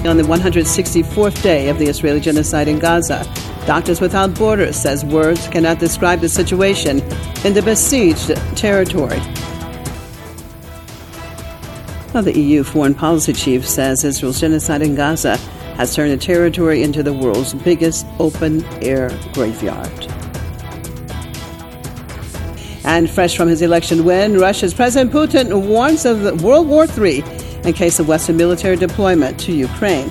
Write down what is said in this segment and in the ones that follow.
on the 164th day of the Israeli genocide in Gaza. Doctors Without Borders says words cannot describe the situation in the besieged territory. Well, the EU foreign policy chief says Israel's genocide in Gaza has turned the territory into the world's biggest open-air graveyard. And fresh from his election win, Russia's President Putin warns of World War III in case of Western military deployment to Ukraine.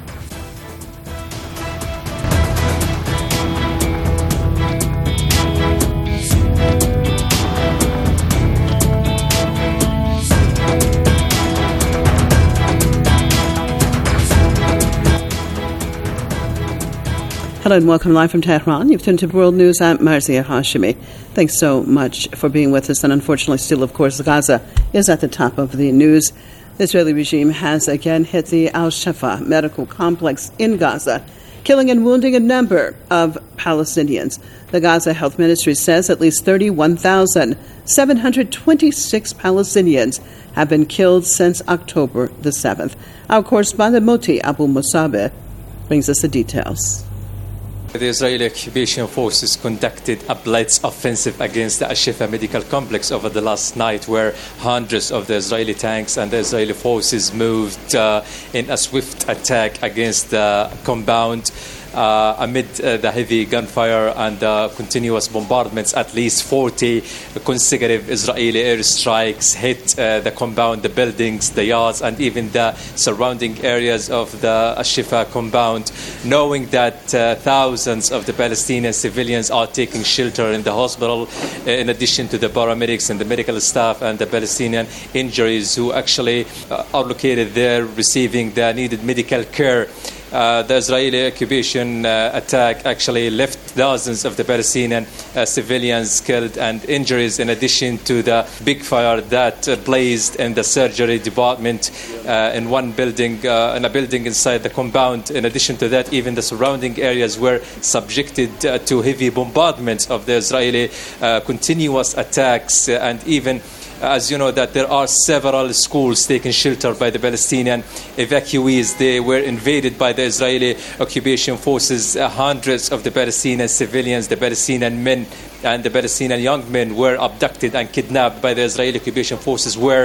Hello and welcome live from Tehran. You've tuned to World News. I'm Marzia Hashemi. Thanks so much for being with us. And unfortunately, still, of course, Gaza is at the top of the news. The Israeli regime has again hit the Al-Shifa medical complex in Gaza, killing and wounding a number of Palestinians. The Gaza Health Ministry says at least 31,726 Palestinians have been killed since October the 7th. Our correspondent Moti Abu Musabeh brings us the details. The Israeli occupation forces conducted a blitz offensive against the Al-Shifa medical complex over the last night, where hundreds of the Israeli tanks and the Israeli forces moved in a swift attack against the compound. Amid the heavy gunfire and continuous bombardments, at least 40 consecutive Israeli airstrikes hit the compound, the buildings, the yards, and even the surrounding areas of the Al-Shifa compound, knowing that thousands of the Palestinian civilians are taking shelter in the hospital, in addition to the paramedics and the medical staff and the Palestinian injuries who actually are located there receiving the needed medical care. The Israeli occupation attack actually left dozens of the Palestinian civilians killed and injuries, in addition to the big fire that blazed in the surgery department in one building, in a building inside the compound. In addition to that, even the surrounding areas were subjected to heavy bombardments of the Israeli continuous attacks, and even as you know, that there are several schools taking shelter by the Palestinian evacuees. They were invaded by the Israeli occupation forces. Hundreds of the Palestinian civilians, the Palestinian men and the Palestinian young men were abducted and kidnapped by the Israeli occupation forces, where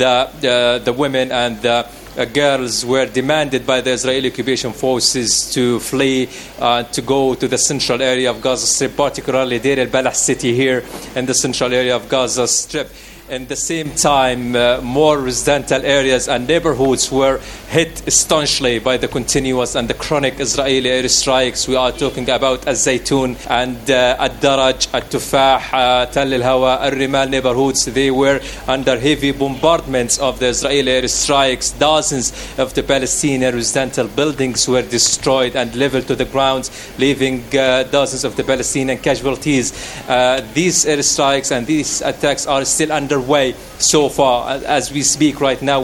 the women and the girls were demanded by the Israeli occupation forces to flee, to go to the central area of Gaza Strip, particularly Deir al-Balah city here in the central area of Gaza Strip. At the same time, more residential areas and neighborhoods were hit staunchly by the continuous and the chronic Israeli airstrikes. We are talking about Al-Zaytun and Al-Daraj, Al-Tufah, Tal al-Hawa, Al-Rimal neighborhoods. They were under heavy bombardments of the Israeli airstrikes. Dozens of the Palestinian residential buildings were destroyed and leveled to the ground, leaving dozens of the Palestinian casualties. These airstrikes and these attacks are still underway so far. As we speak right now,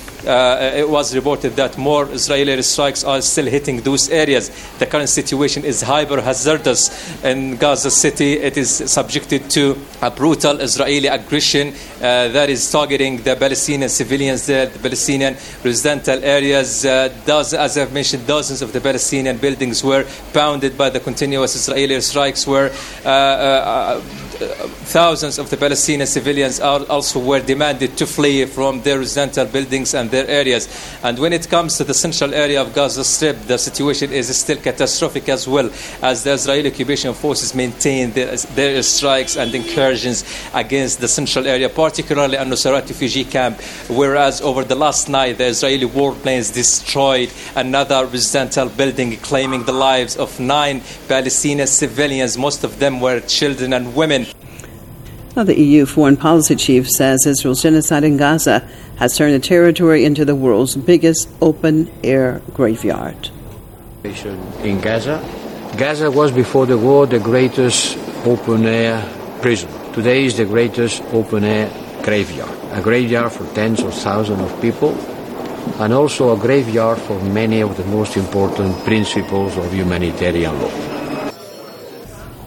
it was reported that more Israeli strikes are still hitting those areas. The current situation is hyper-hazardous in Gaza City. It is subjected to a brutal Israeli aggression that is targeting the Palestinian civilians there, the Palestinian residential areas. As I've mentioned, dozens of the Palestinian buildings were pounded by the continuous Israeli strikes, where thousands of the Palestinian civilians also were demanded to flee from their residential buildings and their areas. And when it comes to the central area of Gaza Strip, the situation is still catastrophic as well, as the Israeli occupation forces maintain their strikes and incursions against the central area, particularly Al-Nusayrat refugee camp, whereas over the last night the Israeli warplanes destroyed another residential building, claiming the lives of 9 Palestinian civilians. Most of them were children and women. Well, the EU foreign policy chief says Israel's genocide in Gaza has turned the territory into the world's biggest open-air graveyard. In Gaza was before the war the greatest open-air prison. Today is the greatest open-air graveyard. A graveyard for tens of thousands of people, and also a graveyard for many of the most important principles of humanitarian law.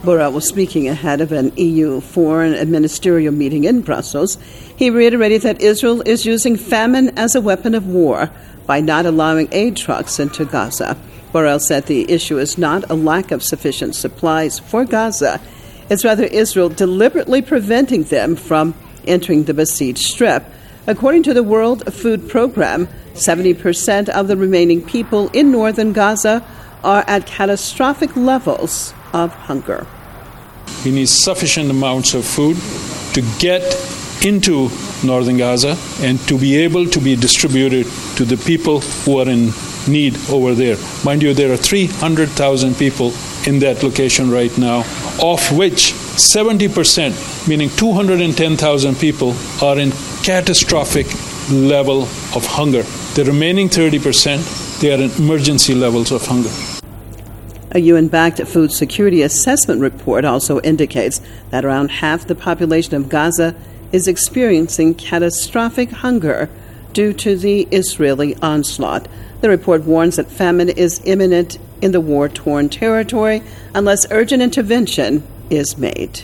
Borrell was speaking ahead of an EU foreign ministerial meeting in Brussels. He reiterated that Israel is using famine as a weapon of war by not allowing aid trucks into Gaza. Borrell said the issue is not a lack of sufficient supplies for Gaza. It's rather Israel deliberately preventing them from entering the besieged strip. According to the World Food Program, 70% of the remaining people in northern Gaza are at catastrophic levels of hunger. We need sufficient amounts of food to get into northern Gaza and to be able to be distributed to the people who are in need over there. Mind you, there are 300,000 people in that location right now, of which 70%, meaning 210,000 people, are in catastrophic level of hunger. The remaining 30%, they are in emergency levels of hunger. A UN-backed food security assessment report also indicates that around half the population of Gaza is experiencing catastrophic hunger due to the Israeli onslaught. The report warns that famine is imminent in the war-torn territory unless urgent intervention is made.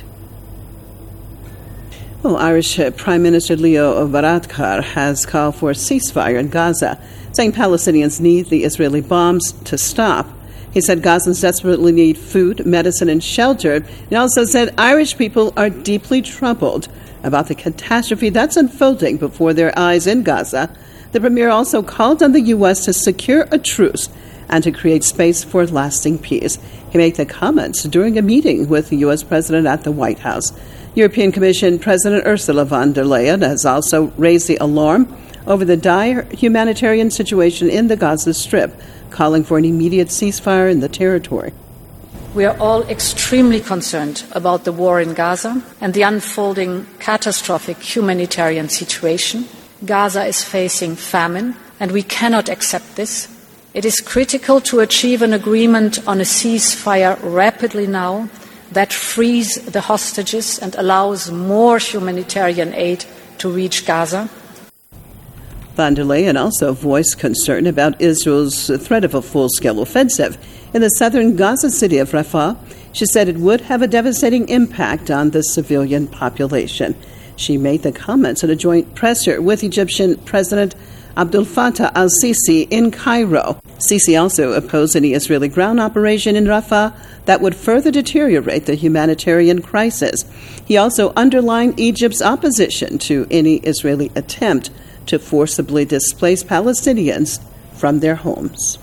Well, Irish Prime Minister Leo Varadkar has called for a ceasefire in Gaza, saying Palestinians need the Israeli bombs to stop. He said Gazans desperately need food, medicine, and shelter. He also said Irish people are deeply troubled about the catastrophe that's unfolding before their eyes in Gaza. The premier also called on the U.S. to secure a truce and to create space for lasting peace. He made the comments during a meeting with the U.S. President at the White House. European Commission President Ursula von der Leyen has also raised the alarm over the dire humanitarian situation in the Gaza Strip, calling for an immediate ceasefire in the territory. We are all extremely concerned about the war in Gaza and the unfolding catastrophic humanitarian situation. Gaza is facing famine, and we cannot accept this. It is critical to achieve an agreement on a ceasefire rapidly now that frees the hostages and allows more humanitarian aid to reach Gaza. Von der Leyen also voiced concern about Israel's threat of a full-scale offensive in the southern Gaza city of Rafah. She said it would have a devastating impact on the civilian population. She made the comments at a joint presser with Egyptian President Abdel Fattah al-Sisi in Cairo. Sisi also opposed any Israeli ground operation in Rafah that would further deteriorate the humanitarian crisis. He also underlined Egypt's opposition to any Israeli attempt to forcibly displace Palestinians from their homes.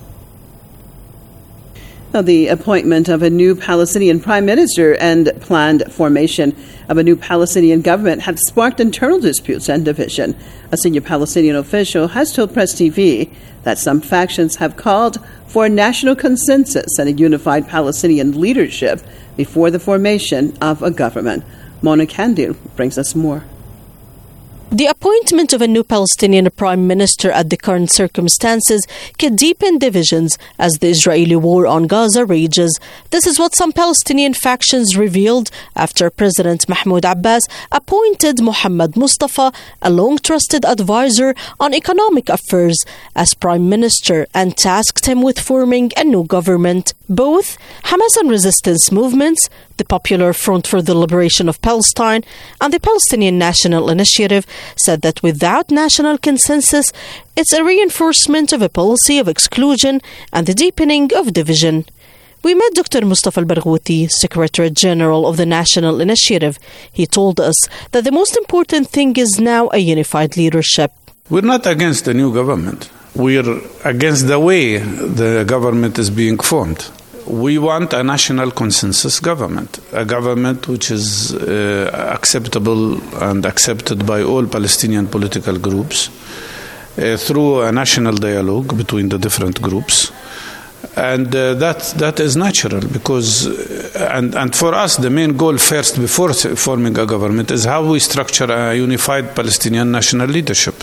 Now, the appointment of a new Palestinian prime minister and planned formation of a new Palestinian government had sparked internal disputes and division. A senior Palestinian official has told Press TV that some factions have called for a national consensus and a unified Palestinian leadership before the formation of a government. Mona Kandil brings us more. The appointment of a new Palestinian prime minister at the current circumstances could deepen divisions as the Israeli war on Gaza rages. This is what some Palestinian factions revealed after President Mahmoud Abbas appointed Mohammed Mustafa, a long-trusted advisor on economic affairs, as prime minister and tasked him with forming a new government. Both Hamas and resistance movements, the Popular Front for the Liberation of Palestine, and the Palestinian National Initiative said that without national consensus, it's a reinforcement of a policy of exclusion and the deepening of division. We met Dr. Mustafa al-Barghouti, Secretary General of the National Initiative. He told us that the most important thing is now a unified leadership. We're not against the new government. We're against the way the government is being formed. We want a national consensus government, a government which is acceptable and accepted by all Palestinian political groups through a national dialogue between the different groups. And that is natural because, and for us, the main goal first before forming a government is how we structure a unified Palestinian national leadership.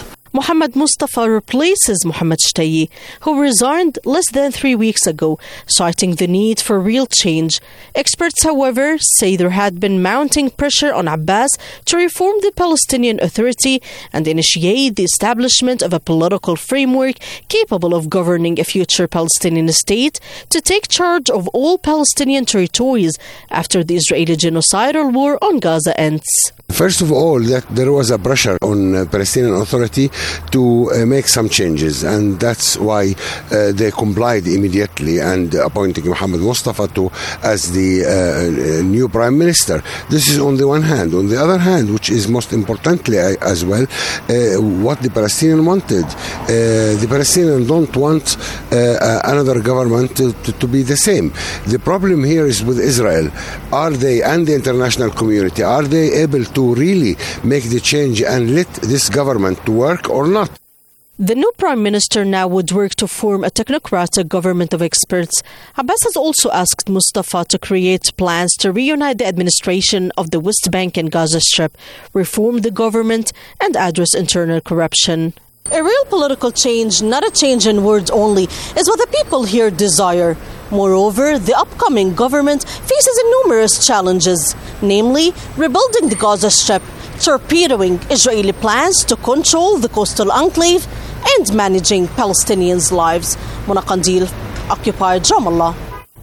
Mohammed Mustafa replaces Mohammed Shtayi, who resigned less than 3 weeks ago, citing the need for real change. Experts, however, say there had been mounting pressure on Abbas to reform the Palestinian Authority and initiate the establishment of a political framework capable of governing a future Palestinian state to take charge of all Palestinian territories after the Israeli genocidal war on Gaza ends. First of all, that there was a pressure on Palestinian Authority to make some changes, and that's why they complied immediately and appointing Mohammed Mustafa as the new Prime Minister. This is on the one hand. On the other hand, which is most importantly as well, what the Palestinians wanted. The Palestinians don't want another government to be the same. The problem here is with Israel. Are they, and the international community, are they able to really make the change and let this government to work or not? The new Prime Minister now would work to form a technocratic government of experts. Abbas has also asked Mustafa to create plans to reunite the administration of the West Bank and Gaza Strip, reform the government, and address internal corruption. A real political change, not a change in words only, is what the people here desire. Moreover, the upcoming government faces numerous challenges, namely rebuilding the Gaza Strip, torpedoing Israeli plans to control the coastal enclave, and managing Palestinians' lives. Mona Qandil, Occupied Ramallah.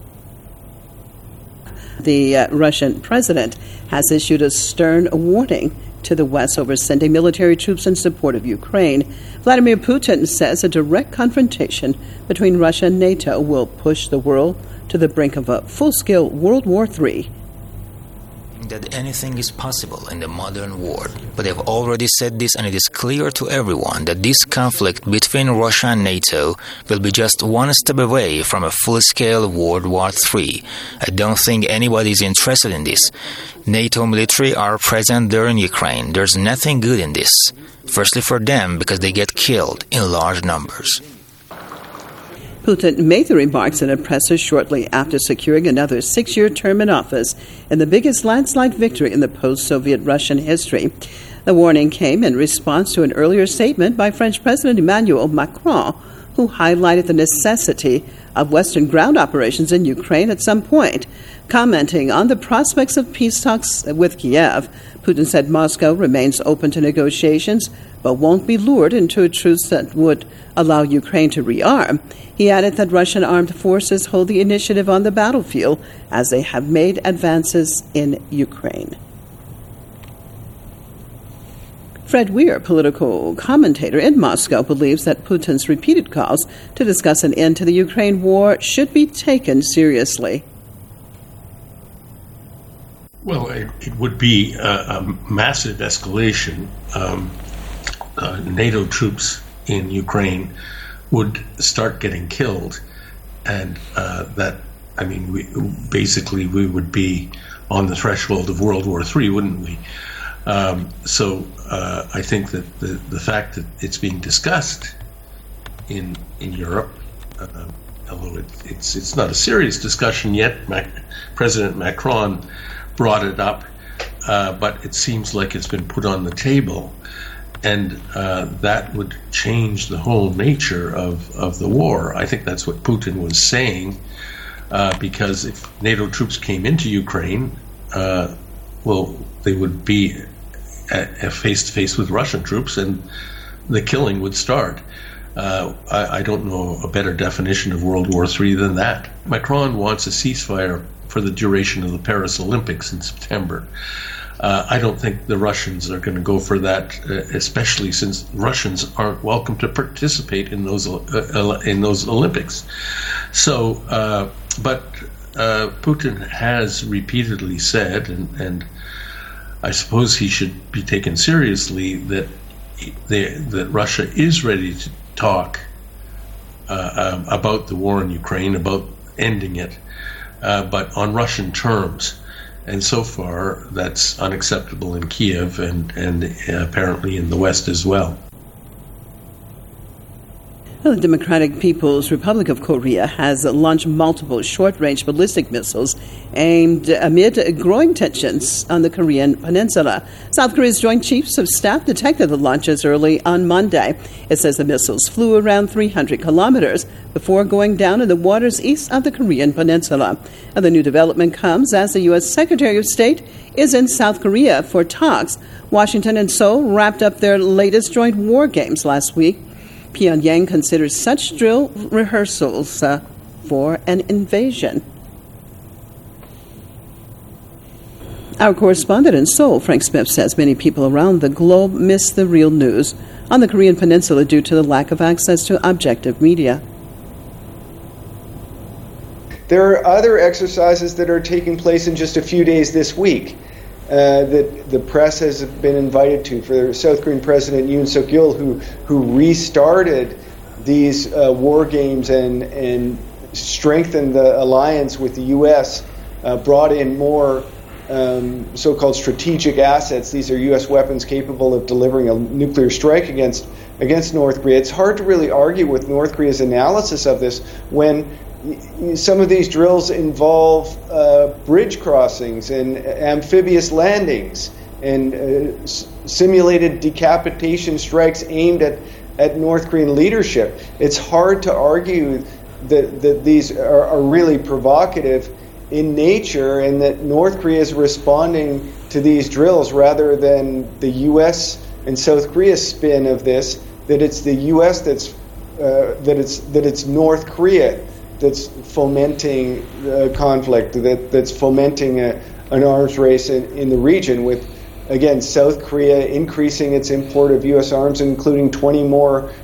The Russian president has issued a stern warning to the West over sending military troops in support of Ukraine. Vladimir Putin says a direct confrontation between Russia and NATO will push the world to the brink of a full-scale World War III. That anything is possible in the modern world, but they've already said this, and it is clear to everyone that this conflict between Russia and NATO will be just one step away from a full-scale World War III. I don't think anybody is interested in this. NATO military are present there in Ukraine. There's nothing good in this. Firstly for them, because they get killed in large numbers. Putin made the remarks in a presser shortly after securing another 6-year term in office in the biggest landslide victory in the post-Soviet Russian history. The warning came in response to an earlier statement by French President Emmanuel Macron, who highlighted the necessity of Western ground operations in Ukraine at some point. Commenting on the prospects of peace talks with Kiev, Putin said Moscow remains open to negotiations, but won't be lured into a truce that would allow Ukraine to rearm. He added that Russian armed forces hold the initiative on the battlefield as they have made advances in Ukraine. Fred Weir, political commentator in Moscow, believes that Putin's repeated calls to discuss an end to the Ukraine war should be taken seriously. Well, it would be a massive escalation. NATO troops in Ukraine would start getting killed, and we would be on the threshold of World War III, wouldn't we? So I think that the fact that it's being discussed in Europe, although it's not a serious discussion yet, President Macron brought it up, but it seems like it's been put on the table, and that would change the whole nature of the war. I think that's what Putin was saying, because if NATO troops came into Ukraine, they would be face-to-face with Russian troops, and the killing would start. I don't know a better definition of World War III than that. Macron wants a ceasefire for the duration of the Paris Olympics in September. I don't think the Russians are going to go for that, especially since Russians aren't welcome to participate in those Olympics. So, but Putin has repeatedly said, and I suppose he should be taken seriously, that Russia is ready to talk about the war in Ukraine, about ending it, but on Russian terms. And so far, that's unacceptable in Kiev and apparently in the West as well. Well, the Democratic People's Republic of Korea has launched multiple short-range ballistic missiles aimed amid growing tensions on the Korean peninsula. South Korea's Joint Chiefs of Staff detected the launches early on Monday. It says the missiles flew around 300 kilometers before going down in the waters east of the Korean peninsula. And the new development comes as the U.S. Secretary of State is in South Korea for talks. Washington and Seoul wrapped up their latest joint war games last week. Pyongyang considers such drill rehearsals for an invasion. Our correspondent in Seoul, Frank Smith, says many people around the globe miss the real news on the Korean peninsula due to the lack of access to objective media. There are other exercises that are taking place in just a few days this week that the press has been invited to. For South Korean President Yoon Suk-yeol, who restarted these war games and strengthened the alliance with the U.S., brought in more so-called strategic assets. These are U.S. weapons capable of delivering a nuclear strike against North Korea. It's hard to really argue with North Korea's analysis of this when some of these drills involve bridge crossings and amphibious landings and simulated decapitation strikes aimed at North Korean leadership. It's hard to argue that these are really provocative in nature and that North Korea is responding to these drills rather than the U.S. and South Korea's spin of this, that it's the U.S. that it's North Korea that's fomenting conflict, that's fomenting an arms race in the region with, again, South Korea increasing its import of U.S. arms, including 20 more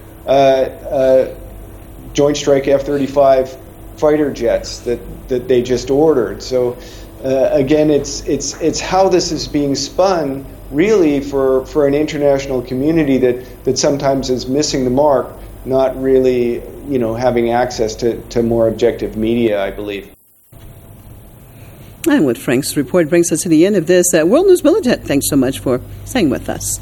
Joint Strike F-35 fighter jets that they just ordered. So, again, it's how this is being spun, really, for an international community that sometimes is missing the mark, not really, having access to more objective media, I believe. And with Frank's report brings us to the end of this World News Bulletin. Thanks so much for staying with us.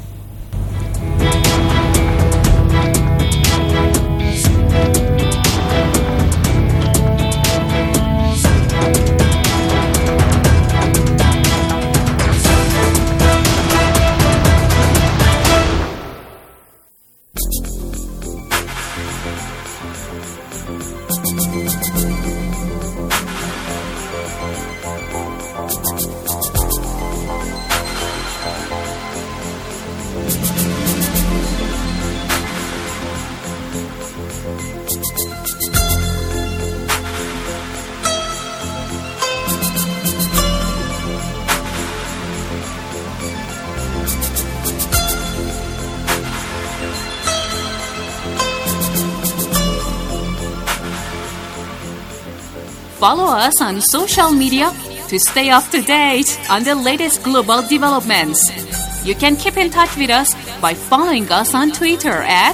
Follow us on social media to stay up to date on the latest global developments. You can keep in touch with us by following us on Twitter at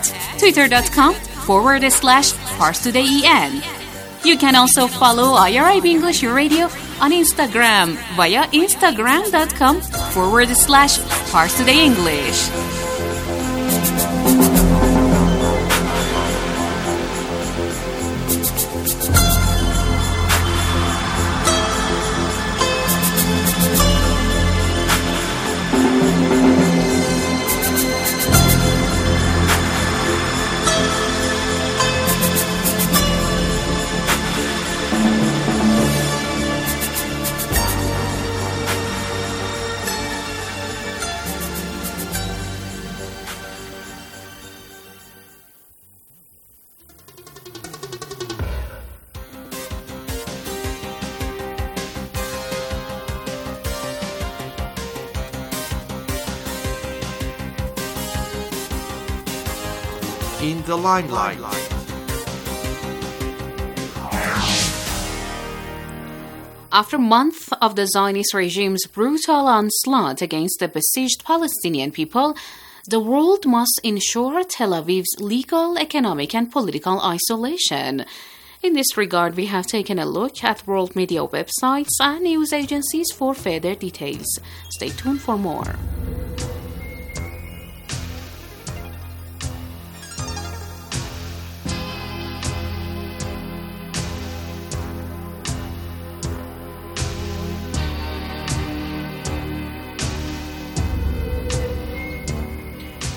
twitter.com/ParsTodayEN. You can also follow IRIB English Radio on Instagram via instagram.com/ParsTodayEnglish. In the limelight. After months of the Zionist regime's brutal onslaught against the besieged Palestinian people, the world must ensure Tel Aviv's legal, economic, and political isolation. In this regard, we have taken a look at world media websites and news agencies for further details. Stay tuned for more.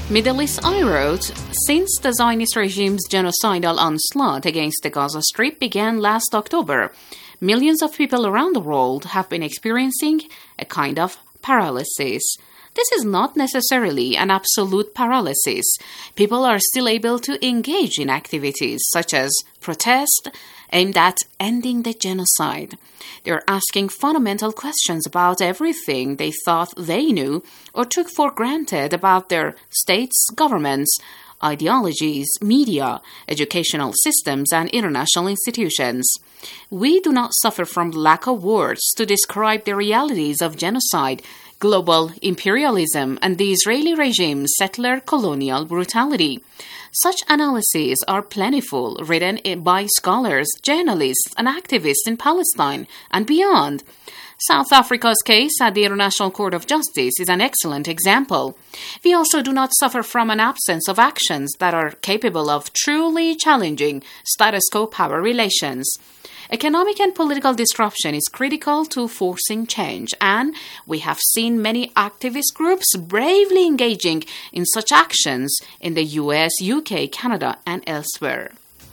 Middle East Eye wrote, since the Zionist regime's genocidal onslaught against the Gaza Strip began last October, millions of people around the world have been experiencing a kind of paralysis. This is not necessarily an absolute paralysis. People are still able to engage in activities such as protest aimed at ending the genocide. They're asking fundamental questions about everything they thought they knew or took for granted about their states, governments, ideologies, media, educational systems, and international institutions. We do not suffer from lack of words to describe the realities of genocide, global imperialism, and the Israeli regime's settler colonial brutality. Such analyses are plentiful, written by scholars, journalists, and activists in Palestine and beyond. South Africa's case at the International Court of Justice is an excellent example. We also do not suffer from an absence of actions that are capable of truly challenging status quo power relations. Economic and political disruption is critical to forcing change, and we have seen many activist groups bravely engaging in such actions in the US, UK, Canada, and elsewhere.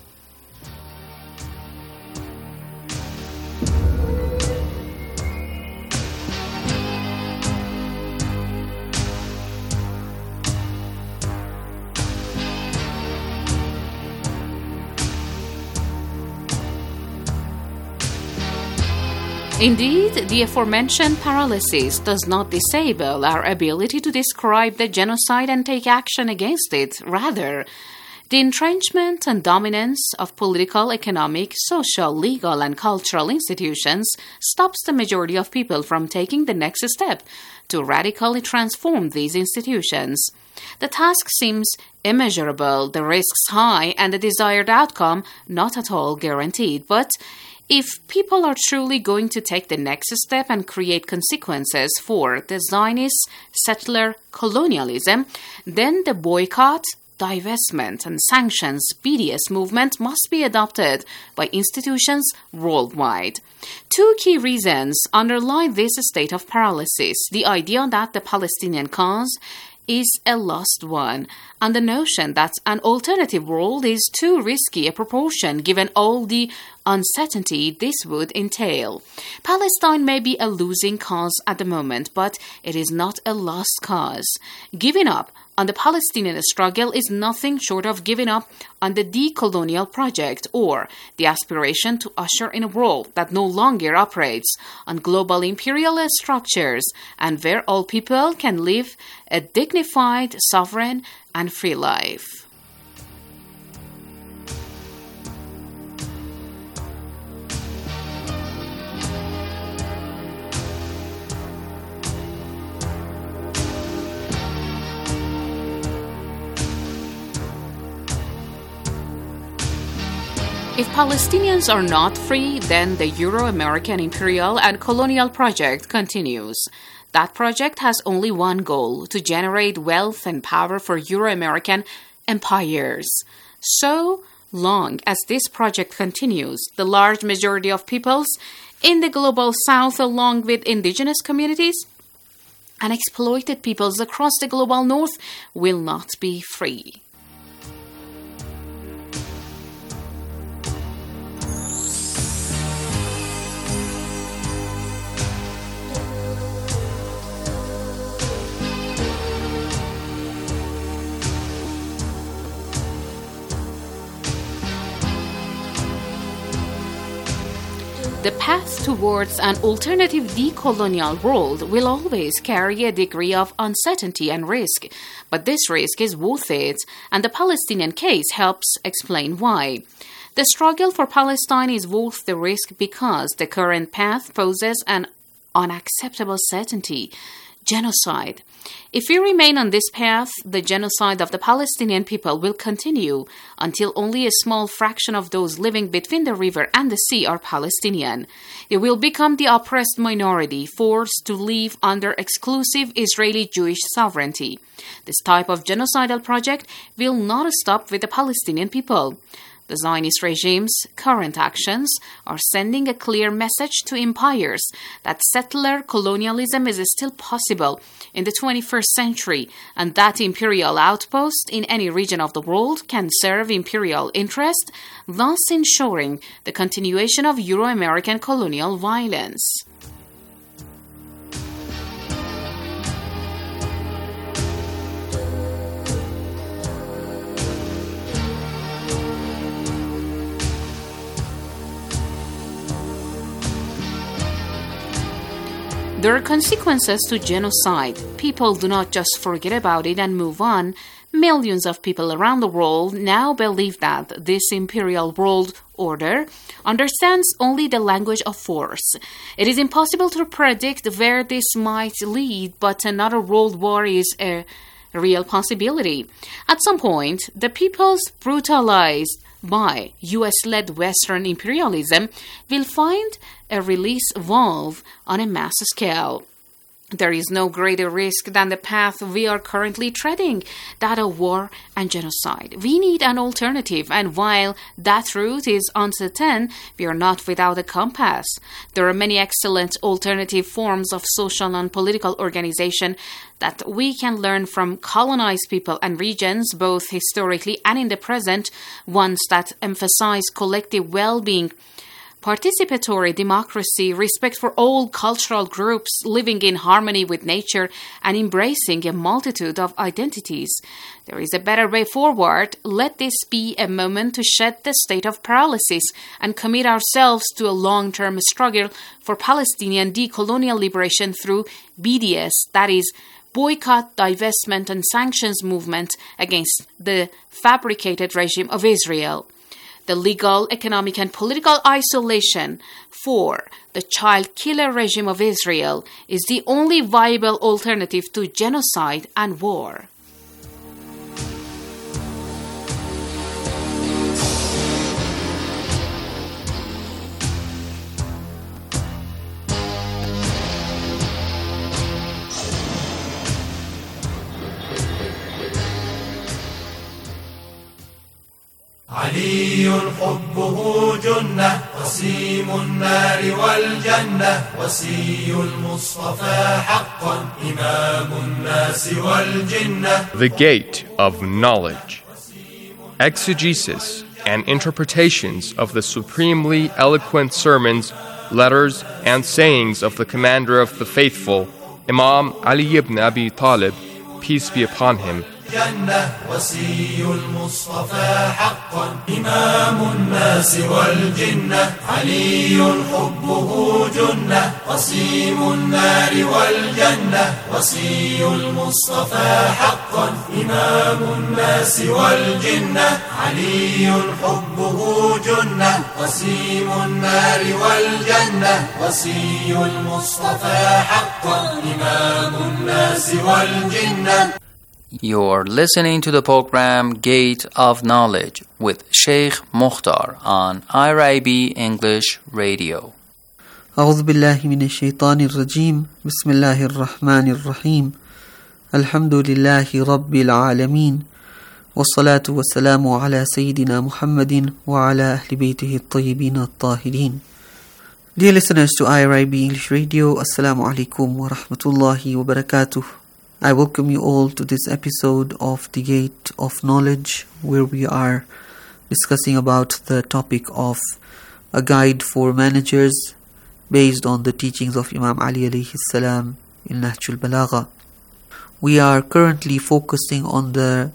Indeed, the aforementioned paralysis does not disable our ability to describe the genocide and take action against it. Rather, the entrenchment and dominance of political, economic, social, legal, and cultural institutions stops the majority of people from taking the next step to radically transform these institutions. The task seems immeasurable, the risks high, and the desired outcome not at all guaranteed. But if people are truly going to take the next step and create consequences for the Zionist settler colonialism, then the boycott, divestment, and sanctions BDS movement must be adopted by institutions worldwide. Two key reasons underlie this state of paralysis: the idea that the Palestinian cause is a lost one, and the notion that an alternative world is too risky a proportion given all the uncertainty this would entail. Palestine may be a losing cause at the moment, but it is not a lost cause. Giving up on the Palestinian struggle is nothing short of giving up on the decolonial project, or the aspiration to usher in a world that no longer operates on global imperial structures and where all people can live a dignified, sovereign, and free life. If Palestinians are not free, then the Euro-American imperial and colonial project continues. That project has only one goal: to generate wealth and power for Euro-American empires. So long as this project continues, the large majority of peoples in the global south, along with indigenous communities and exploited peoples across the global north, will not be free. The path towards an alternative decolonial world will always carry a degree of uncertainty and risk, but this risk is worth it, and the Palestinian case helps explain why. The struggle for Palestine is worth the risk because the current path poses an unacceptable certainty: genocide. If we remain on this path, the genocide of the Palestinian people will continue until only a small fraction of those living between the river and the sea are Palestinian. They will become the oppressed minority, forced to live under exclusive Israeli Jewish sovereignty. This type of genocidal project will not stop with the Palestinian people. The Zionist regime's current actions are sending a clear message to empires that settler colonialism is still possible in the 21st century, and that imperial outpost in any region of the world can serve imperial interest, thus ensuring the continuation of Euro-American colonial violence. There are consequences to genocide. People do not just forget about it and move on. Millions of people around the world now believe that this imperial world order understands only the language of force. It is impossible to predict where this might lead, but another world war is a real possibility. At some point, the peoples brutalized by US-led Western imperialism will find a release valve on a mass scale. There is no greater risk than the path we are currently treading, that of war and genocide. We need an alternative, and while that route is uncertain, we are not without a compass. There are many excellent alternative forms of social and political organization that we can learn from colonized people and regions, both historically and in the present, ones that emphasize collective well-being, participatory democracy, respect for all cultural groups, living in harmony with nature, and embracing a multitude of identities. There is a better way forward. Let this be a moment to shed the state of paralysis and commit ourselves to a long-term struggle for Palestinian decolonial liberation through BDS, that is, boycott, divestment, and sanctions movement against the fabricated regime of Israel. The legal, economic, and political isolation for the child killer regime of Israel is the only viable alternative to genocide and war. علي حبه جنة وسيم النار والجنة وسي المصطفى حقا إمام الناس والجنة. The Gate of Knowledge. Exegesis and interpretations of the supremely eloquent sermons, letters, and sayings of the Commander of the Faithful, Imam Ali ibn Abi Talib, peace be upon him. جنة وسي المصطفى حقا إمام الناس والجنة علي حبه جنة وسيم النار والجنة وسي المصطفى حقا إمام الناس والجنة علي حبه جنة وسيم النار والجنة وسي المصطفى حقا إمام الناس والجنة. You're listening to the program Gate of Knowledge with Sheikh Mukhtar on IRIB English Radio. أعوذ بالله من الشيطان الرجيم بسم الله الرحمن الرحيم الحمد لله رب العالمين والصلاة والسلام على سيدنا محمد وعلى أهل بيته الطيبين الطاهرين. Dear listeners to IRIB English Radio, Assalamu alaikum wa rahmatullahi wa barakatuh. I welcome you all to this episode of The Gate of Knowledge, where we are discussing about the topic of a guide for managers based on the teachings of Imam Ali alayhi salam in Nahjul Balagha. We are currently focusing on the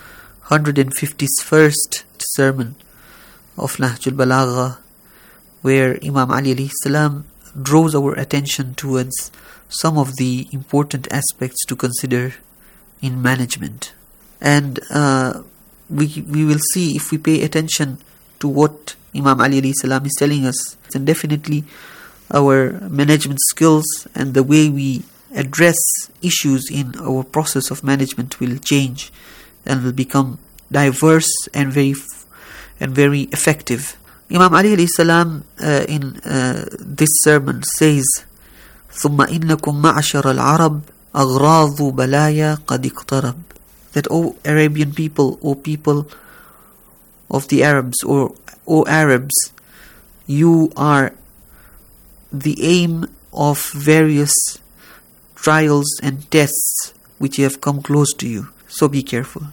151st sermon of Nahjul Balagha, where Imam Ali alayhi salam draws our attention towards some of the important aspects to consider in management. And we will see, if we pay attention to what Imam Ali alayhi salam is telling us, then definitely our management skills and the way we address issues in our process of management will change and will become diverse and very effective. Imam Ali alayhi salam in this sermon says, ثم إنكم معشر العرب أغراض بلايا قد اقترب. That, O Arabian people, O people of the Arabs, or O Arabs, you are the aim of various trials and tests which have come close to you. So be careful.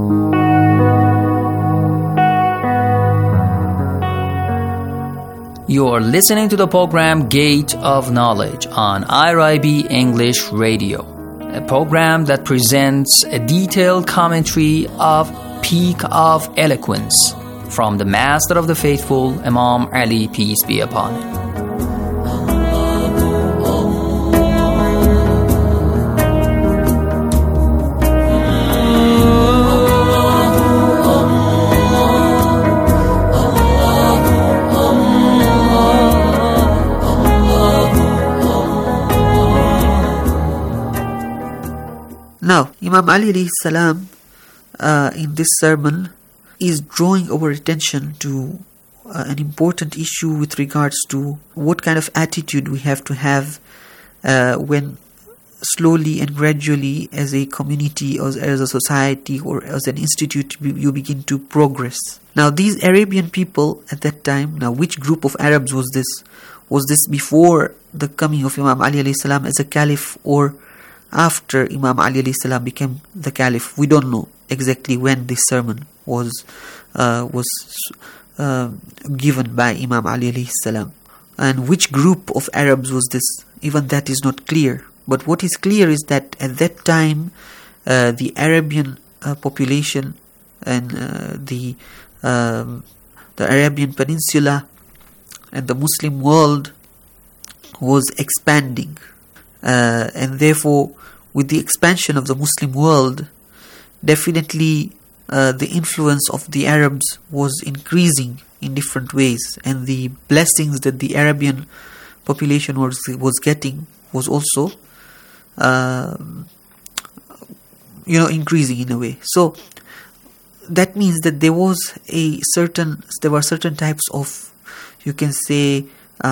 You're listening to the program Gate of Knowledge on IRIB English Radio, a program that presents a detailed commentary of Peak of Eloquence from the Master of the Faithful, Imam Ali, peace be upon him. Now, Imam Ali alayhi salam in this sermon is drawing our attention to an important issue with regards to what kind of attitude we have to have when slowly and gradually as a community or as a society or as an institute you begin to progress. Now these Arabian people at that time, now which group of Arabs was this? Was this before the coming of Imam Ali alayhi salam as a caliph or after Imam Ali alayhi salam became the caliph? We don't know exactly when this sermon was given by Imam Ali alayhi salam, and which group of Arabs was this. Even that is not clear. But what is clear is that at that time the Arabian population and the Arabian Peninsula and the Muslim world was expanding, and therefore with the expansion of the Muslim world, definitely the influence of the Arabs was increasing in different ways, and the blessings that the Arabian population was getting was also increasing in a way. So that means that there were certain types of, you can say,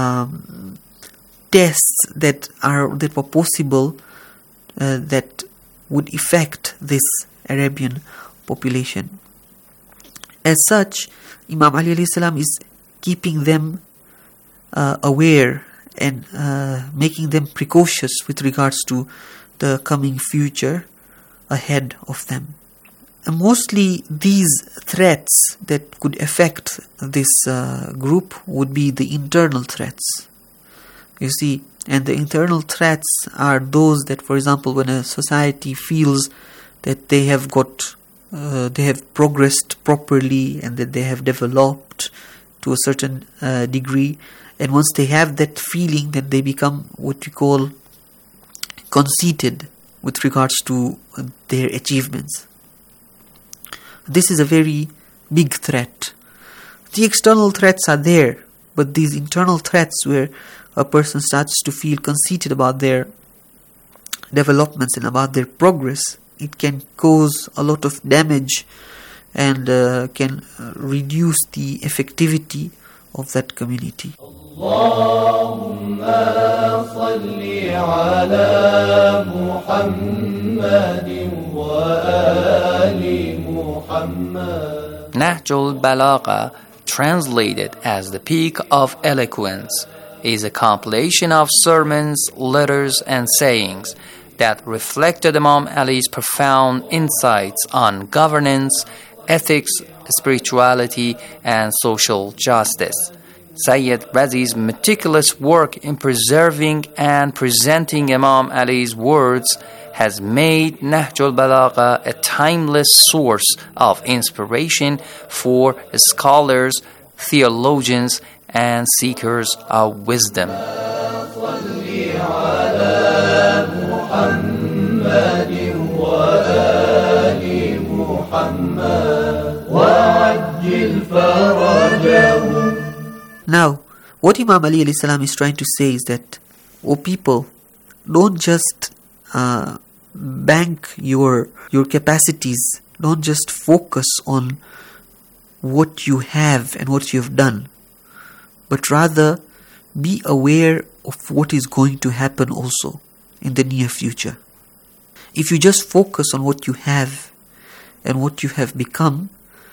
tests that were possible that would affect this Arabian population. As such, Imam Ali alayhi salam is keeping them aware and making them precautious with regards to the coming future ahead of them. And mostly these threats that could affect this group would be the internal threats. You see, and the internal threats are those that, for example, when a society feels that they have progressed properly and that they have developed to a certain degree, and once they have that feeling, then they become what we call conceited with regards to their achievements. This is a very big threat. The external threats are there, but these internal threats where a person starts to feel conceited about their developments and about their progress, it can cause a lot of damage and can reduce the effectivity of that community. Allahumma salli ala Muhammadin wa ali Muhammad. Nahjul Balagha, translated as the Peak of Eloquence, is a compilation of sermons, letters, and sayings that reflected Imam Ali's profound insights on governance, ethics, spirituality, and social justice. Sayyid Razi's meticulous work in preserving and presenting Imam Ali's words has made Nahjul Balagha a timeless source of inspiration for scholars, theologians, and seekers of wisdom. Now, what Imam Ali alayhi salam is trying to say is that, O people, don't just bank your capacities, don't just focus on what you have and what you have done, but rather be aware of what is going to happen also in the near future. If you just focus on what you have and what you have become,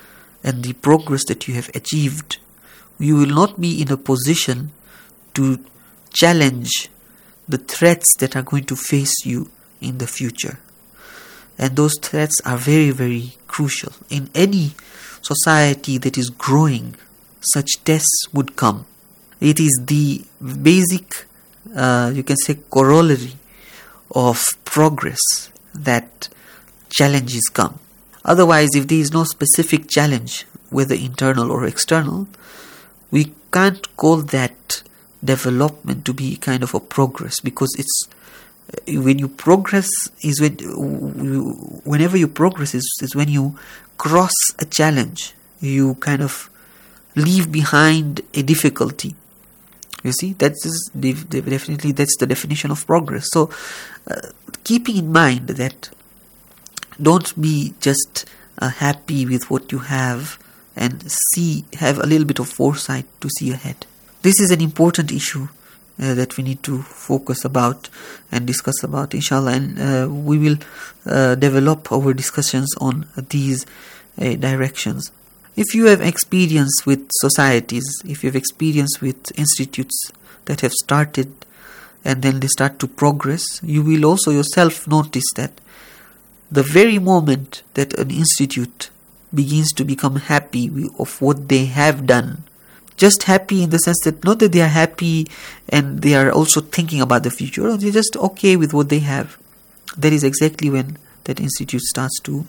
and the progress that you have achieved, you will not be in a position to challenge the threats that are going to face you in the future. And those threats are very, very crucial. In any society that is growing, such tests would come. It is the basic, you can say, corollary of progress that challenges come. Otherwise, if there is no specific challenge, whether internal or external, we can't call that development to be kind of a progress, because it's when you progress is whenever you progress is when you cross a challenge, you kind of leave behind a difficulty. You see, definitely that's the definition of progress. So keeping in mind that don't be just happy with what you have, and have a little bit of foresight to see ahead. This is an important issue that we need to focus about and discuss about, inshallah, and we will develop our discussions on these directions. If you have experience with societies, if you have experience with institutes that have started and then they start to progress, you will also yourself notice that the very moment that an institute begins to become happy of what they have done, just happy in the sense that not that they are happy and they are also thinking about the future, or they're just okay with what they have, that is exactly when that institute starts to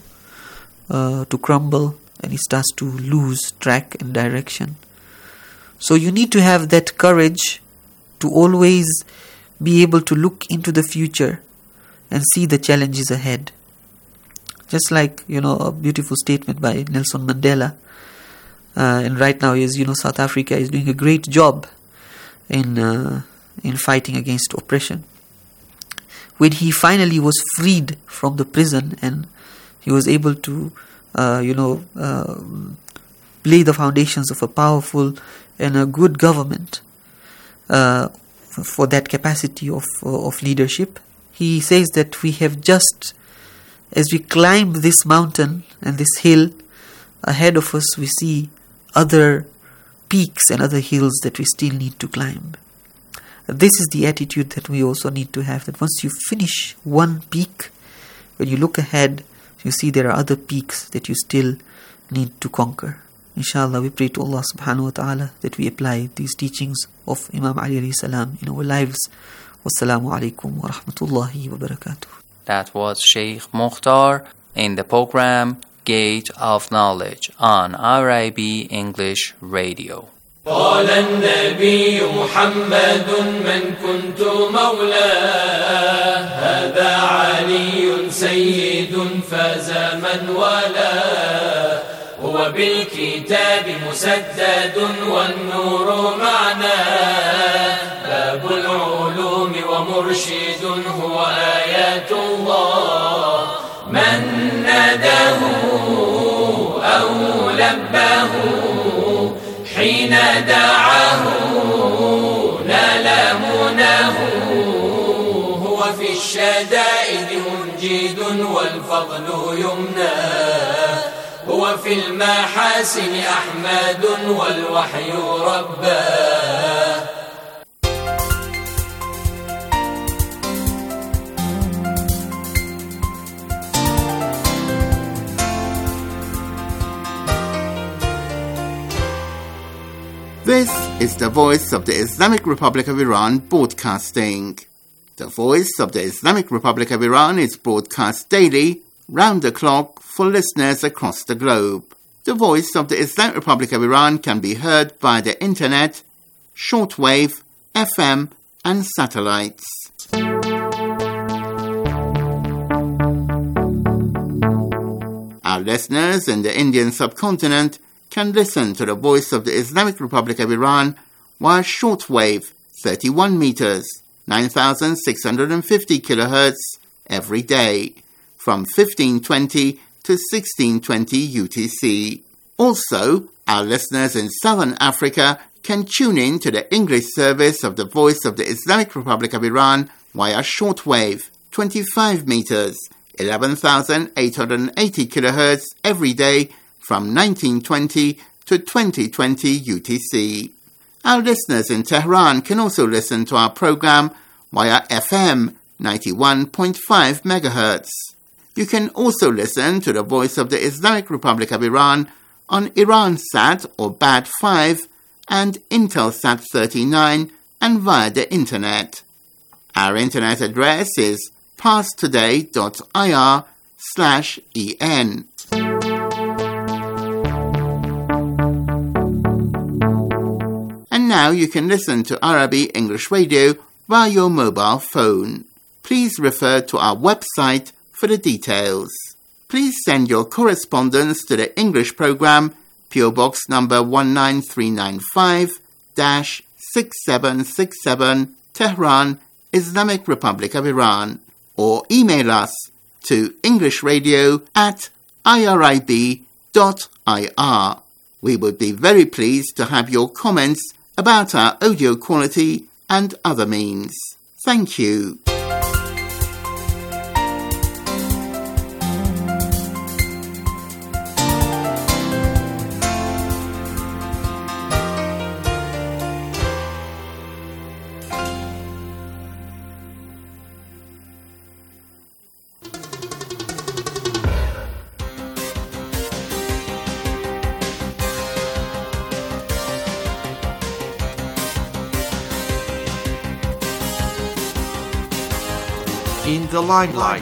crumble and it starts to lose track and direction. So you need to have that courage to always be able to look into the future and see the challenges ahead. Just like, a beautiful statement by Nelson Mandela. And right now, as South Africa is doing a great job in fighting against oppression. When he finally was freed from the prison and he was able to, lay the foundations of a powerful and a good government for that capacity of leadership, he says that we have just, as we climb this mountain and this hill, ahead of us we see other peaks and other hills that we still need to climb. This is the attitude that we also need to have, that once you finish one peak, when you look ahead, you see there are other peaks that you still need to conquer. Inshallah, we pray to Allah subhanahu wa ta'ala that we apply these teachings of Imam Ali alayhi salam in our lives. Wassalamu alaikum wa rahmatullahi wa barakatuh. That was Sheikh Mukhtar in the program Gate of Knowledge on RIB English Radio. قال النبي محمد من كنت مولاه هذا علي سيد فاز من والاه هو بالكتاب مسدد والنور معناه باب العلوم ومرشد هو آيات الله من ناداه أو لباه حين دعاه نال مناه هو في الشدائد منجد والفضل يمناه هو في المحاسن أحمد والوحي رباه. This is the Voice of the Islamic Republic of Iran broadcasting. The Voice of the Islamic Republic of Iran is broadcast daily, round the clock, for listeners across the globe. The Voice of the Islamic Republic of Iran can be heard via the internet, shortwave, FM, and satellites. Our listeners in the Indian subcontinent can listen to the Voice of the Islamic Republic of Iran via shortwave 31 meters, 9,650 kilohertz every day, from 1520 to 1620 UTC. Also, our listeners in Southern Africa can tune in to the English service of the Voice of the Islamic Republic of Iran via shortwave 25 meters, 11,880 kilohertz every day, from 1920 to 2020 UTC. Our listeners in Tehran can also listen to our program via FM 91.5 MHz. You can also listen to the Voice of the Islamic Republic of Iran on Iransat or BAD5 and Intelsat 39 and via the Internet. Our Internet address is parstoday.ir/en. And now you can listen to Arabi English Radio via your mobile phone. Please refer to our website for the details. Please send your correspondence to the English program, PO Box number 19395-6767, Tehran, Islamic Republic of Iran, or email us to englishradio@irib.ir. We would be very pleased to have your comments about our audio quality and other means. Thank you. In the limelight.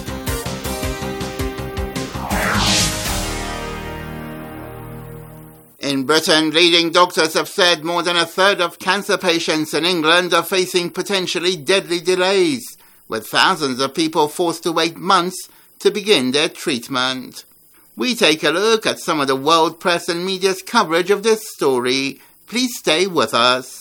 In Britain, leading doctors have said more than a third of cancer patients in England are facing potentially deadly delays, with thousands of people forced to wait months to begin their treatment. We take a look at some of the world press and media's coverage of this story. Please stay with us.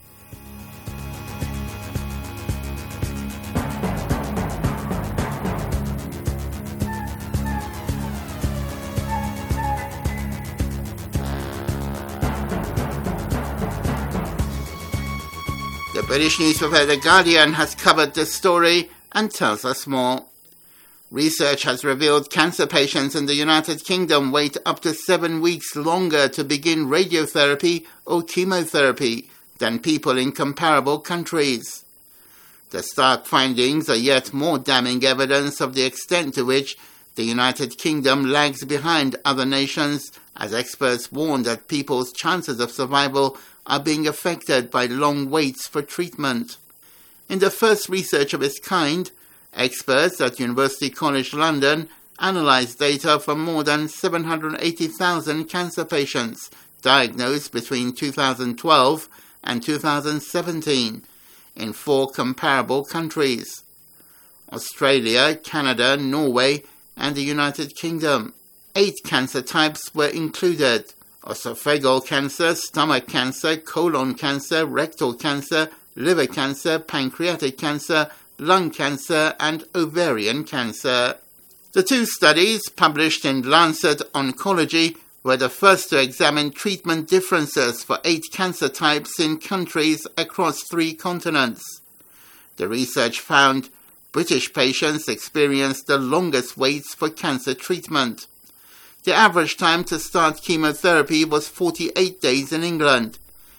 The British newspaper The Guardian has covered this story and tells us more. Research has revealed cancer patients in the United Kingdom wait up to 7 weeks longer to begin radiotherapy or chemotherapy than people in comparable countries. The stark findings are yet more damning evidence of the extent to which the United Kingdom lags behind other nations, as experts warn that people's chances of survival are being affected by long waits for treatment. In the first research of its kind, experts at University College London analysed data from more than 780,000 cancer patients diagnosed between 2012 and 2017 in 4 comparable countries: Australia, Canada, Norway, and the United Kingdom. 8 cancer types were included: esophageal cancer, stomach cancer, colon cancer, rectal cancer, liver cancer, pancreatic cancer, lung cancer, and ovarian cancer. The 2 studies, published in Lancet Oncology, were the first to examine treatment differences for 8 cancer types in countries across 3 continents. The research found British patients experienced the longest waits for cancer treatment. The average time to start chemotherapy was 48 days in England,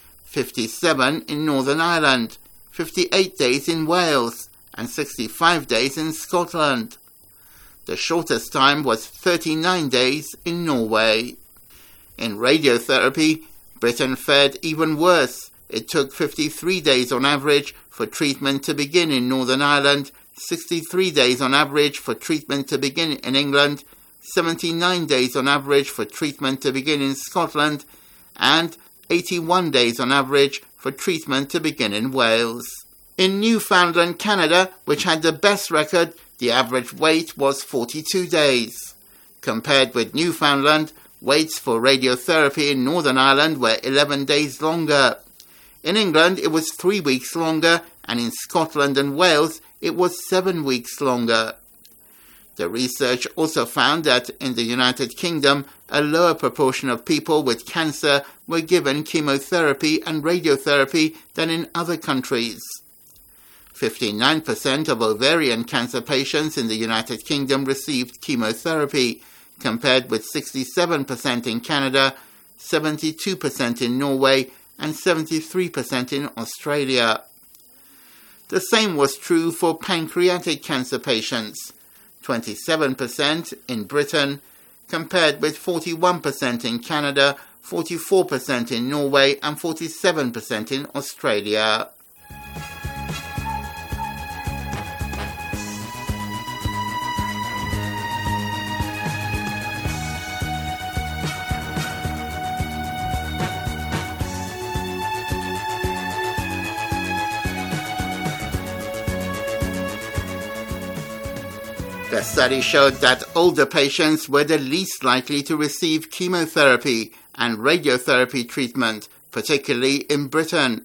57 in Northern Ireland, 58 days in Wales, and 65 days in Scotland. The shortest time was 39 days in Norway. In radiotherapy, Britain fared even worse. It took 53 days on average for treatment to begin in Northern Ireland, 63 days on average for treatment to begin in England, 79 days on average for treatment to begin in Scotland, and 81 days on average for treatment to begin in Wales. In Newfoundland, Canada, which had the best record, the average wait was 42 days. Compared with Newfoundland, waits for radiotherapy in Northern Ireland were 11 days longer. In England, it was 3 weeks longer, and in Scotland and Wales, it was 7 weeks longer. The research also found that in the United Kingdom, a lower proportion of people with cancer were given chemotherapy and radiotherapy than in other countries. 59% of ovarian cancer patients in the United Kingdom received chemotherapy, compared with 67% in Canada, 72% in Norway, and 73% in Australia. The same was true for pancreatic cancer patients, 27% in Britain, compared with 41% in Canada, 44% in Norway, and 47% in Australia. The study showed that older patients were the least likely to receive chemotherapy and radiotherapy treatment, particularly in Britain.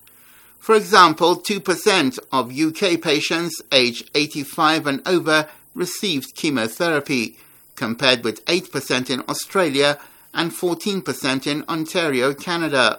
For example, 2% of UK patients aged 85 and over received chemotherapy, compared with 8% in Australia and 14% in Ontario, Canada.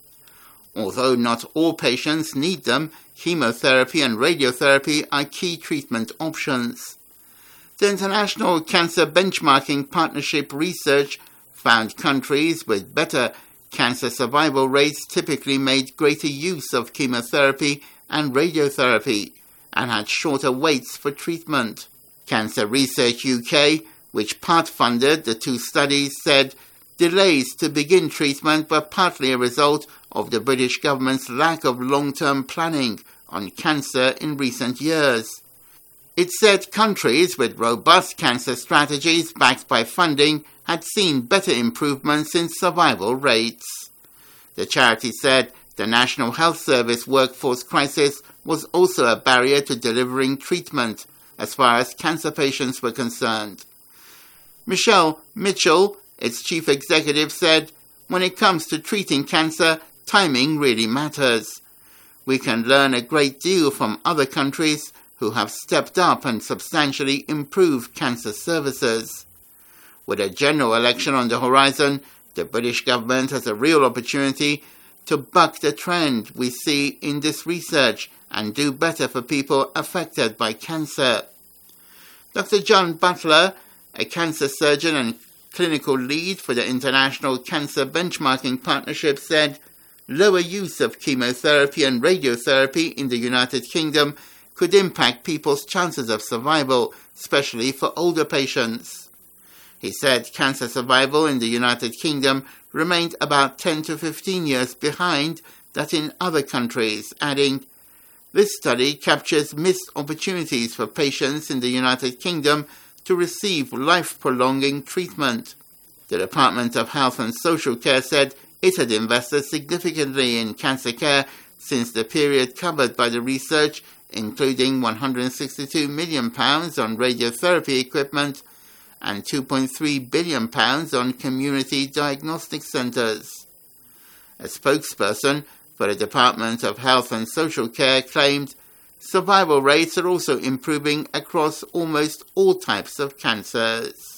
Although not all patients need them, chemotherapy and radiotherapy are key treatment options. The International Cancer Benchmarking Partnership research found countries with better cancer survival rates typically made greater use of chemotherapy and radiotherapy and had shorter waits for treatment. Cancer Research UK, which part-funded the two studies, said delays to begin treatment were partly a result of the British government's lack of long-term planning on cancer in recent years. It said countries with robust cancer strategies backed by funding had seen better improvements in survival rates. The charity said the National Health Service workforce crisis was also a barrier to delivering treatment as far as cancer patients were concerned. Michelle Mitchell, its chief executive, said, "When it comes to treating cancer, timing really matters. We can learn a great deal from other countries who have stepped up and substantially improved cancer services. With a general election on the horizon, the British government has a real opportunity to buck the trend we see in this research and do better for people affected by cancer." Dr. John Butler, a cancer surgeon and clinical lead for the International Cancer Benchmarking Partnership, said lower use of chemotherapy and radiotherapy in the United Kingdom could impact people's chances of survival, especially for older patients. He said cancer survival in the United Kingdom remained about 10 to 15 years behind that in other countries, adding, "This study captures missed opportunities for patients in the United Kingdom to receive life-prolonging treatment." The Department of Health and Social Care said it had invested significantly in cancer care since the period covered by the research, including £162 million on radiotherapy equipment and £2.3 billion on community diagnostic centres. A spokesperson for the Department of Health and Social Care claimed survival rates are also improving across almost all types of cancers.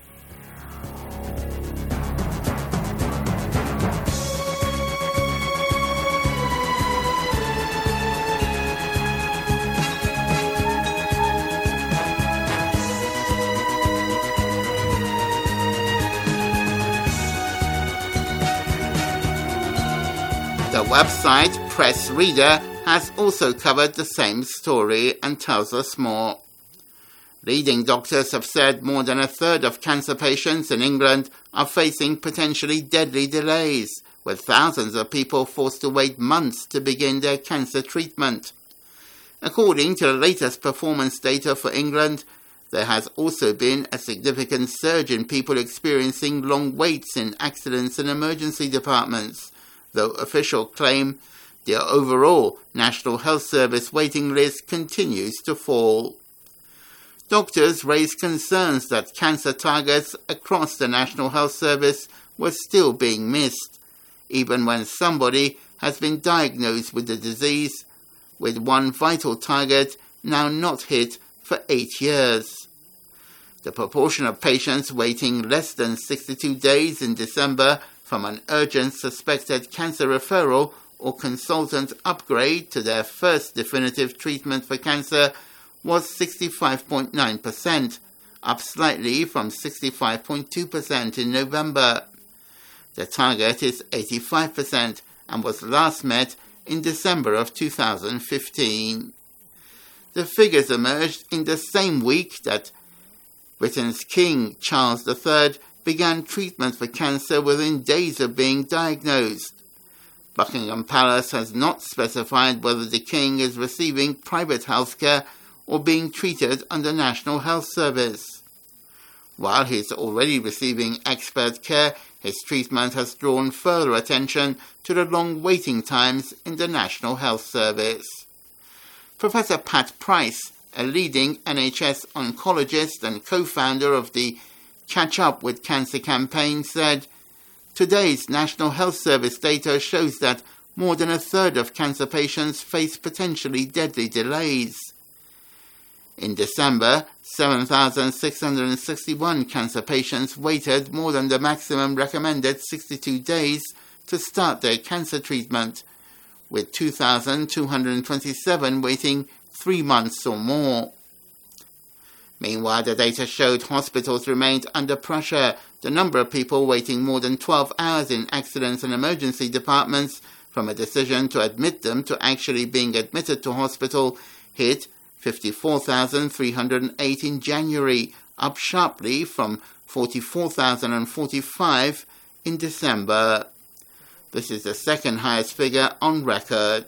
The website Press Reader has also covered the same story and tells us more. Leading doctors have said more than a third of cancer patients in England are facing potentially deadly delays, with thousands of people forced to wait months to begin their cancer treatment. According to the latest performance data for England, there has also been a significant surge in people experiencing long waits in accidents and emergency departments, though officials claim the overall National Health Service waiting list continues to fall. Doctors raised concerns that cancer targets across the National Health Service were still being missed, even when somebody has been diagnosed with the disease, with one vital target now not hit for 8 years. The proportion of patients waiting less than 62 days in December from an urgent suspected cancer referral or consultant upgrade to their first definitive treatment for cancer was 65.9%, up slightly from 65.2% in November. The target is 85% and was last met in December of 2015. The figures emerged in the same week that Britain's King Charles III began treatment for cancer within days of being diagnosed. Buckingham Palace has not specified whether the King is receiving private healthcare or being treated under National Health Service. While he is already receiving expert care, his treatment has drawn further attention to the long waiting times in the National Health Service. Professor Pat Price, a leading NHS oncologist and co-founder of the Catch Up with Cancer campaign, said, "Today's National Health Service data shows that more than a third of cancer patients face potentially deadly delays. In December, 7,661 cancer patients waited more than the maximum recommended 62 days to start their cancer treatment, with 2,227 waiting 3 months or more." Meanwhile, the data showed hospitals remained under pressure. The number of people waiting more than 12 hours in accidents and emergency departments from a decision to admit them to actually being admitted to hospital hit 54,308 in January, up sharply from 44,045 in December. This is the second highest figure on record.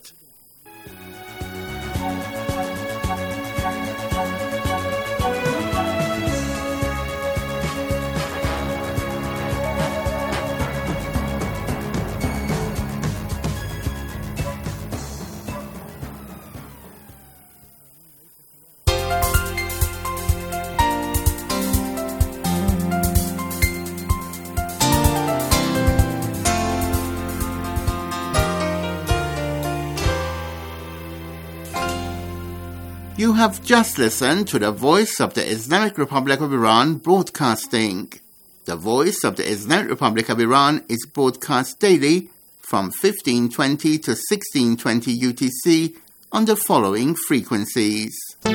You have just listened to the Voice of the Islamic Republic of Iran broadcasting. The Voice of the Islamic Republic of Iran is broadcast daily from 1520 to 1620 UTC on the following frequencies.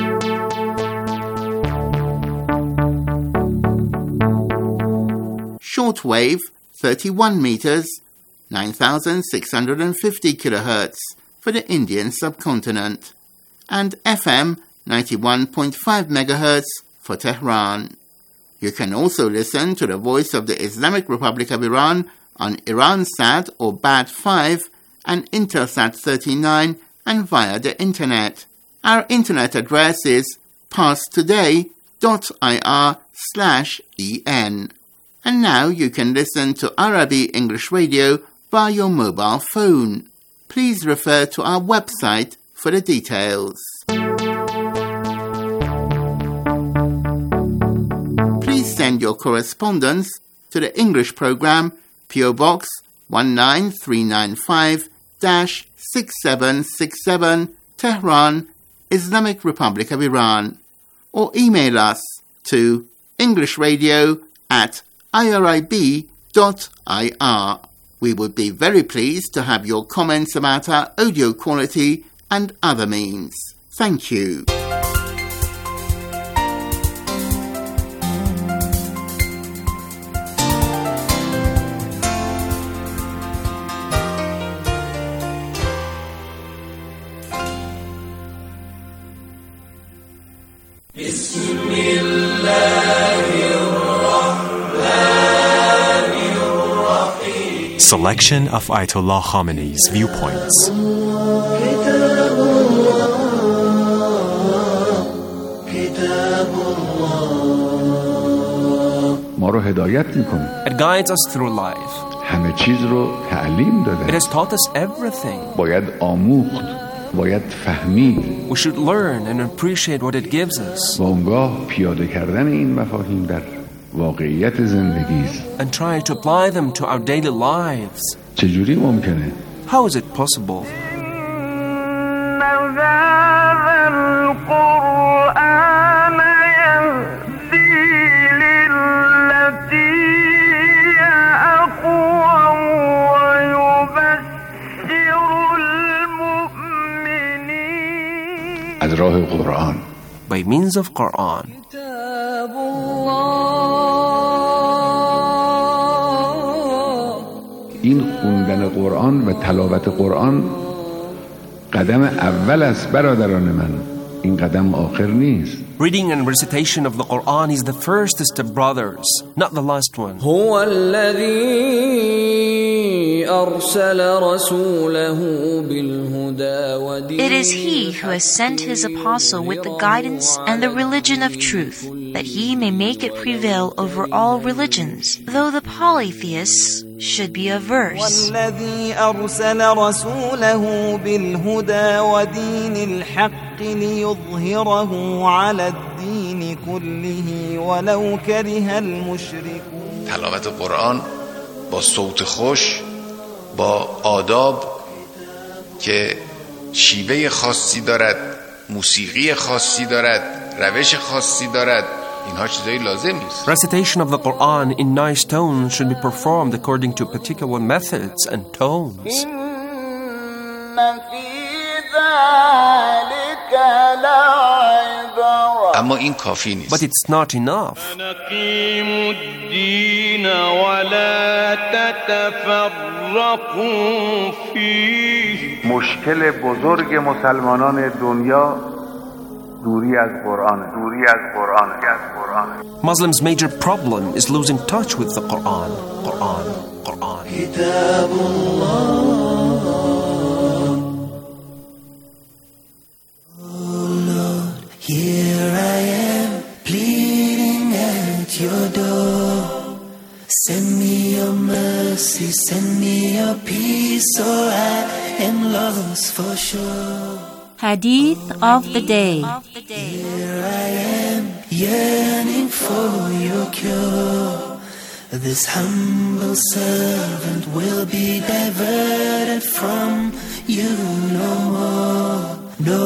Shortwave 31 meters, 9,650 kilohertz for the Indian subcontinent, and FM 91.5 MHz for Tehran. You can also listen to the Voice of the Islamic Republic of Iran on Iransat or BAT 5 and Intelsat 39 and via the Internet. Our Internet address is parstoday.ir/en. And now you can listen to Arabi English Radio via your mobile phone. Please refer to our website for the details. Please send your correspondence to the English program, PO Box 19395-6767, Tehran, Islamic Republic of Iran, or email us to englishradio@irib.ir. We would be very pleased to have your comments about our audio quality and other means. Thank you. Selection of Ayatollah Khamenei's viewpoints. It guides us through life. It has taught us everything. We should learn and appreciate what it gives us. And try to apply them to our daily lives. How is it possible? By means of Quran. خوندن قرآن و تلاوت قرآن قدم اول است برادران من. این قدم آخر نیست. Reading and recitation of the Quran is the first step, brothers, not the last one. هو الذي أرسل رسوله بالهدى ودين. It is He who has sent His apostle with the guidance and the religion of truth, that He may make it prevail over all religions, though the polytheists should be averse. والذي أرسل رسوله بالهدى ودين الحق ليظهره على الدين كله ولو كره المشركون. تلاوت قرآن با صوت خوش، با آداب که شیوه خاصی دارد، موسیقی خاصی دارد، روش خاصی دارد، اینها چیزایی لازم نیست. Recitation of the Quran in nice tones should be performed according to particular methods and tones. اما این کافی نیست. But it's not enough. نقيم الدين ولا تتفرقوا فيه. مشکل بزرگ مسلمانان دنیا دوری از قرآن. Muslims' major problem is losing touch with the Quran. كتاب الله. Here I am, pleading at your door. Send me your mercy, send me your peace, or I am lost for sure. Hadith of the day. Here I am, yearning for your cure. This humble servant will be diverted from you no more, no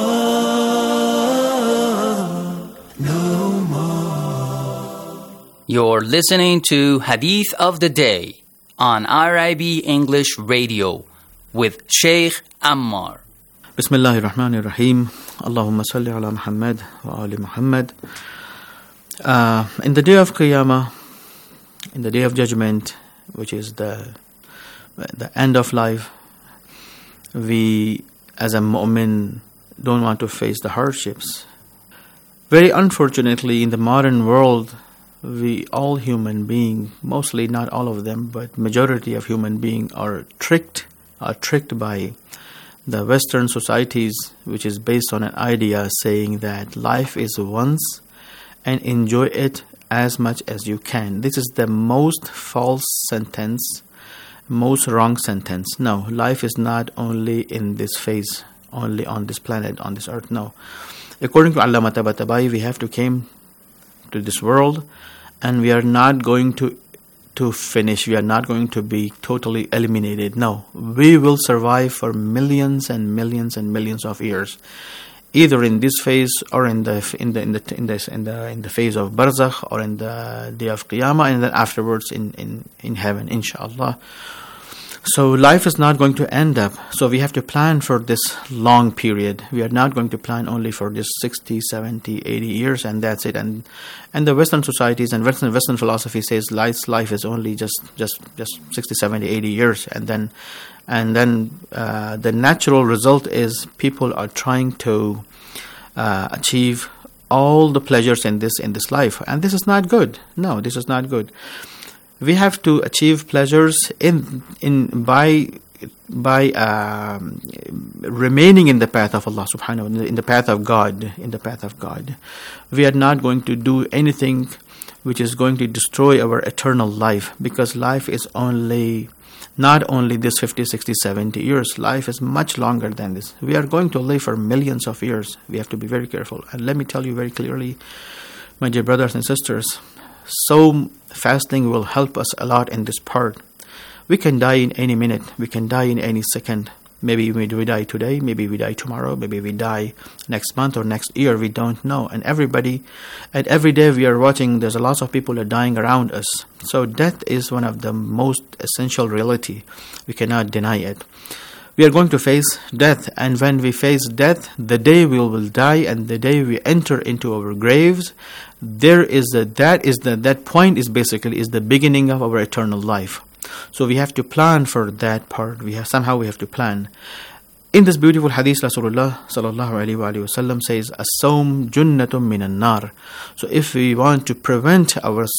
more. You're listening to Hadith of the Day on RIB English Radio with Sheikh Ammar. Bismillahir Rahmanir Rahim. Allahumma salli ala Muhammad wa ali Muhammad. In the day of Qiyamah, in the day of judgment, which is the end of life, we as a mu'min don't want to face the hardships. Very unfortunately, in the modern world, we all human beings, mostly not all of them, but majority of human beings are tricked by the Western societies, which is based on an idea saying that life is once and enjoy it as much as you can. This is the most false sentence, most wrong sentence. No, life is not only in this phase, only on this planet, on this earth. No. According to Allama Tabatabai, we have to came to this world and we are not going to finish. We are not going to be totally eliminated. No, we will survive for millions and millions and millions of years, either in this phase or in the phase of Barzakh or in the day of Qiyamah, and then afterwards in heaven, inshallah. So life is not going to end up. So we have to plan for this long period. We are not going to plan only for this 60, 70, 80 years and that's it. And the Western societies and Western philosophy says life is only just 60, 70, 80 years. And then the natural result is people are trying to achieve all the pleasures in this life. And this is not good. No, this is not good. We have to achieve pleasures by remaining in the path of Allah subhanahu wa ta'ala, in the path of God. We are not going to do anything which is going to destroy our eternal life, because life is not only this 50, 60, 70 years. Life is much longer than this. We are going to live for millions of years. We have to be very careful. And let me tell you very clearly, my dear brothers and sisters, so fasting will help us a lot in this part. We can die in any minute. We can die in any second. Maybe we die today. Maybe we die tomorrow. Maybe we die next month or next year. We don't know. And every day we are watching, there's a lot of people are dying around us. So death is one of the most essential reality. We cannot deny it. We are going to face death, and when we face death, the day we will die and the day we enter into our graves, that point is basically the beginning of our eternal life. So we have to plan for that part. We have to plan. In this beautiful hadith, Rasulullah sallallahu alaihi wasallam says, "As-sawm junnatun minan nar." So if we want to prevent our